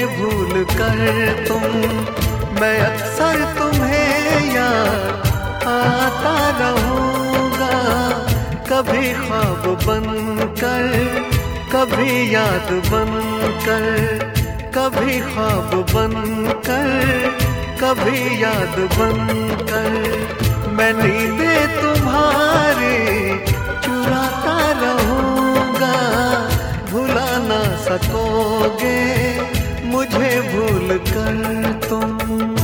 भूल कर तुम, मैं अक्सर तुम्हें याद आता रहूंगा। कभी ख्वाब बनकर, कभी याद बनकर, कभी ख्वाब बनकर, कभी याद बनकर, मैं नींदें तुम्हारी चुराता रहूंगा। भुला ना सकोगे मुझे भूल कर तुम।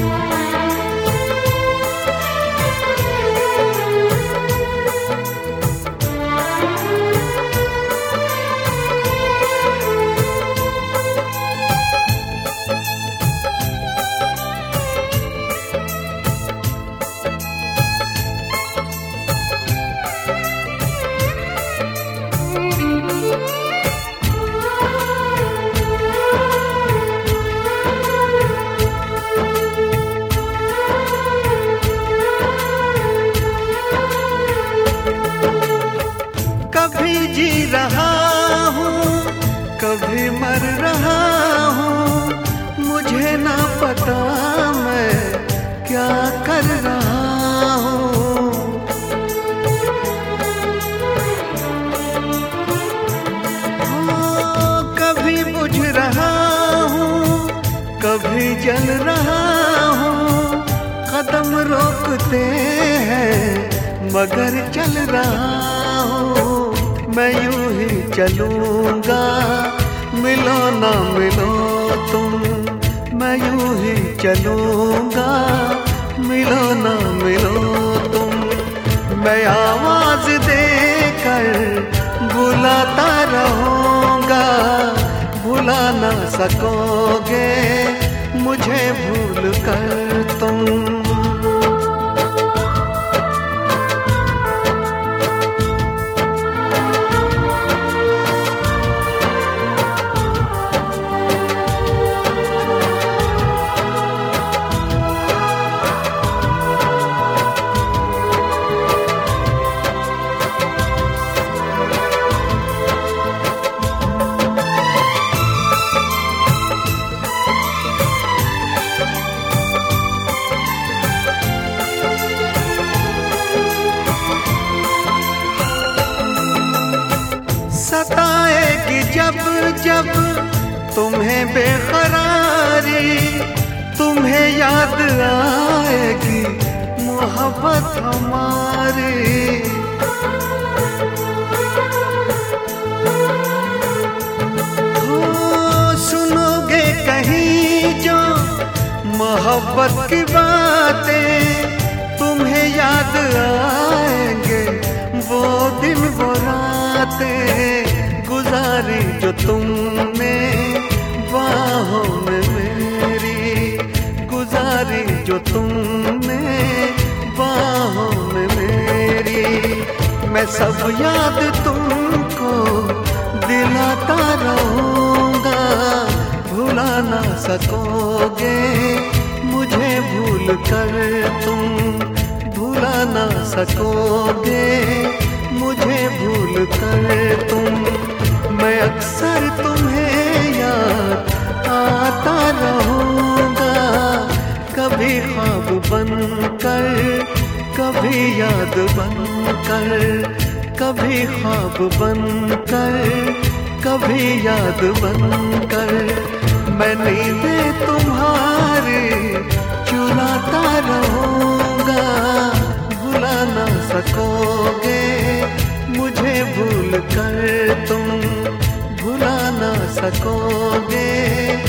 कभी जी रहा हूँ, कभी मर रहा हूँ, मुझे ना पता मैं क्या कर रहा हूँ। कभी बुझ रहा हूँ, कभी जल रहा हूँ, कदम रोकते हैं मगर चल रहा हूँ। मैं यूं ही चलूंगा, मिलो ना मिलो तुम, मैं यूं ही चलूंगा, मिलो ना मिलो तुम। मैं आवाज देकर बुलाता रहूंगा, भुला ना सकोगे मुझे भूल कर तुम। सताएगी जब जब तुम्हें बेकरारी, तुम्हें याद आएगी मोहब्बत हमारी। हो सुनोगे कहीं जो मोहब्बत की बातें, तुम्हें याद आएंगे वो दिन वो रातें गुजारी जो तुमने बाहों में मेरी, गुजारी जो तुमने बाहों में मेरी। मैं सब याद तुमको दिलाता रहूंगा, भुला ना सकोगे मुझे भूल कर तुम, भुला ना सकोगे मुझे भूल कर तुम। मैं अक्सर तुम्हें याद आता रहूंगा, कभी ख्वाब बनकर, कभी याद बनकर, कभी ख्वाब बनकर, कभी याद बनकर, मैं नींदें तुम्हारी चुराता रहूंगा। भुला ना सकोगे मुझे भूल कर तुम, भुला ना सकोगे